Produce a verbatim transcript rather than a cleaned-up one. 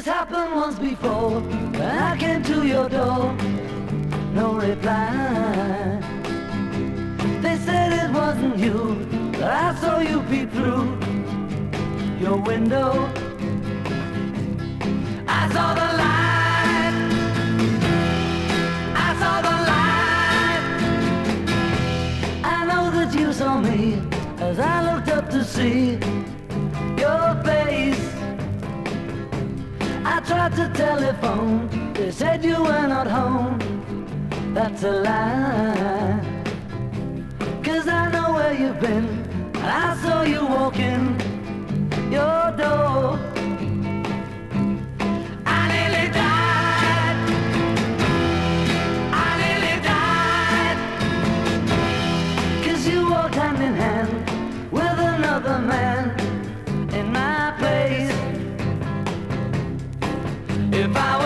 happened once before. When I came to your door, no reply. They said it wasn't you, but I saw you peep through your window. I saw the light, I saw the light. I know that you saw me as I looked up to see your face. I tried to telephone, they said you were not home. That's a lie, 'cause I know where you've been. I saw you walking your door. I nearly died, I nearly died, 'cause you walked hand in hand with another man in my place. If I